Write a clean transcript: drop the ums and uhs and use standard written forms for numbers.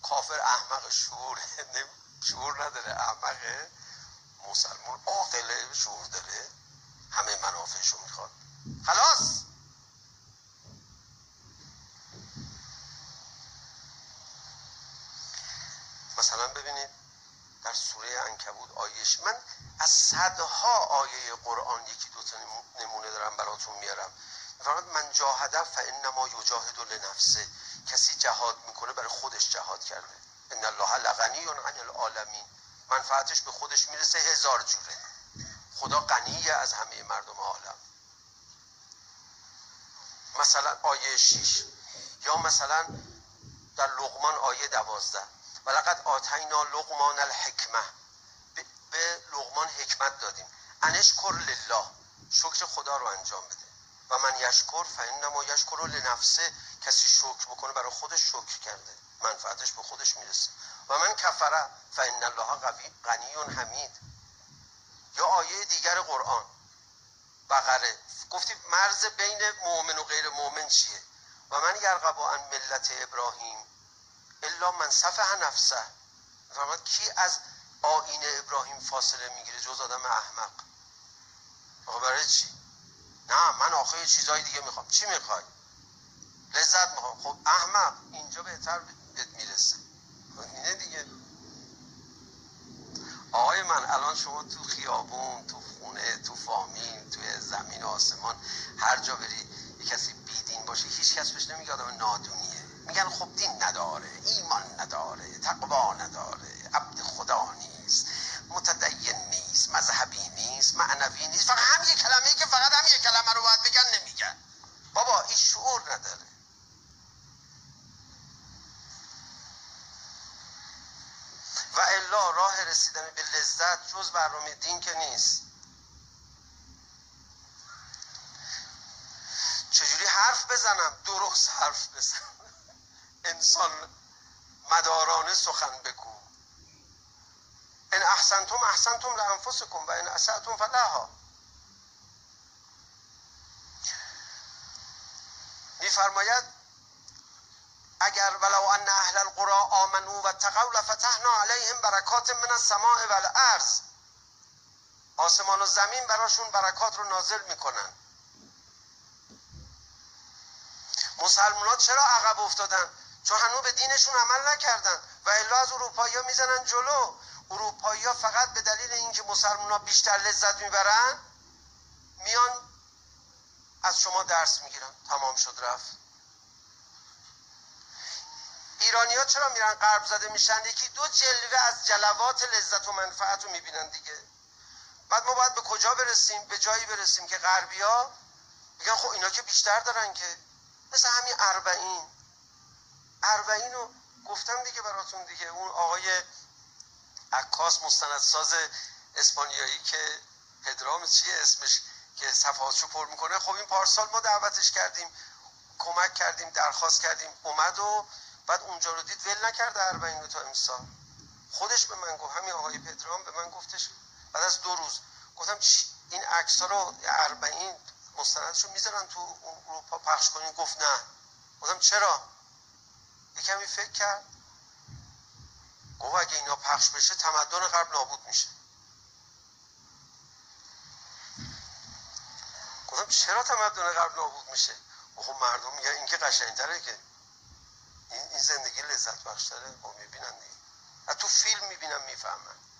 کافر احمق شعور نداره، احمقه. مسلمان عاقله، شعور داره، همه منافعشو میخواد. خلاص. مثلا ببینید در سوره عنکبوت آیش، من از صدها آیه قرآن یکی دوتا نمونه دارم براتون میارم. میفرماد من جاهده فانما یجاهد لنفسه، کسی جهاد میکنه برای خودش جهاد کرده. ان الله لغنی عن العالمین، منفعتش به خودش میرسه 1000 جوره. خدا غنیه از همه مردم عالم. مثلا آیه 6، یا مثلا در لقمان آیه 12 ولقد آتینا لقمان الحکمه، به لقمان حکمت دادیم. انشکر لله، شکر خدا رو انجام بده. و من یشکر فانما یشکر لنفسه، کسی شکر بکنه برای خودش شکر کرده، منفعتش به خودش میرسه. و من کفر فان الله غنی حمید. یا آیه دیگر قرآن بقره، گفتیم مرز بین مؤمن و غیر مؤمن چیه؟ و من یرغب عن ملت ابراهیم الا من صفح نفسه. فرمود کی از آیین ابراهیم فاصله میگیره جز آدم احمق؟ آقا برای چی؟ نه من آخه یه چیزای دیگه میخوام. چی میخوای؟ لذت میخوام. خب احمق، اینجا بهتر بهت میرسه. اینه دیگه. آقای من الان شما تو خیابون، تو خونه، تو فامیل، توی زمین و آسمان، هر جا بری یه کسی بیدین باشه، هیچ کس بهش نمیگه آدم نادونیه. میگن خب دین نداره، ایمان نداره، تقوا نداره، عبد خدا نیست، متدین نیست، مذهبی نیست، معنوی نیست. فقط هم یه کلمه‌ای که فقط هم یه کلمه رو باید بگن نمیگن. بابا این شعور نداره. و الا راه رسیدن به لذت جز برنامه دین که نیست. چجوری حرف بزنم؟ درست حرف بزنم. انسان مدارانه سخن بگو. ان احسنتم احسنتم لانفسکم و ان اسأتم فلها. میفرماید اگر ولو ان اهل القرى آمنوا واتقوا لفتحنا علیهم برکات من السماء والارض، آسمان و زمین براشون برکات رو نازل میکنن. مسلمان‌ها چرا عقب افتادن؟ چون هنوز به دینشون عمل نکردن. و الا از اروپایی‌ها میزنن جلو. اروپایی‌ها فقط به دلیل اینکه مسلمان‌ها بیشتر لذت میبرن میان از شما درس میگیرن. تمام شد رفت. ایرانی‌ها چرا میرن غرب زده میشن؟ یکی دو جلوه از جلوات لذت و منفعت رو میبینن دیگه. بعد ما باید به کجا برسیم؟ به جایی برسیم که غربی‌ها میگن خب اینا که بیشتر دارن که. مثل همین 40 رو گفتم دیگه براتون دیگه. اون آقای عکاس مستندساز اسپانیایی که پدرام چیه اسمش که صفحاتشو پر میکنه، خب این پارسال ما دعوتش کردیم، کمک کردیم، درخواست کردیم، اومد و بعد اونجا رو دید ول نکرده 40 رو تا امسال. خودش به من گفت، همین آقای پدرام به من گفتش بعد از 2 روز، گفتم این عکس‌ها رو 40 مستندشو میذارن تو اروپا پخش کنین؟ گفت نه. گفتم چرا؟ یکمی فکر کرد، گفت اگه اینا پخش بشه تمدن غرب نابود میشه. گفتم چرا تمدن غرب نابود میشه؟ خب مردم میگن این که قشنگ‌تره، که این زندگی لذت بخش‌تره. خب میبینن دیگه، تو فیلم میبینن میفهمن.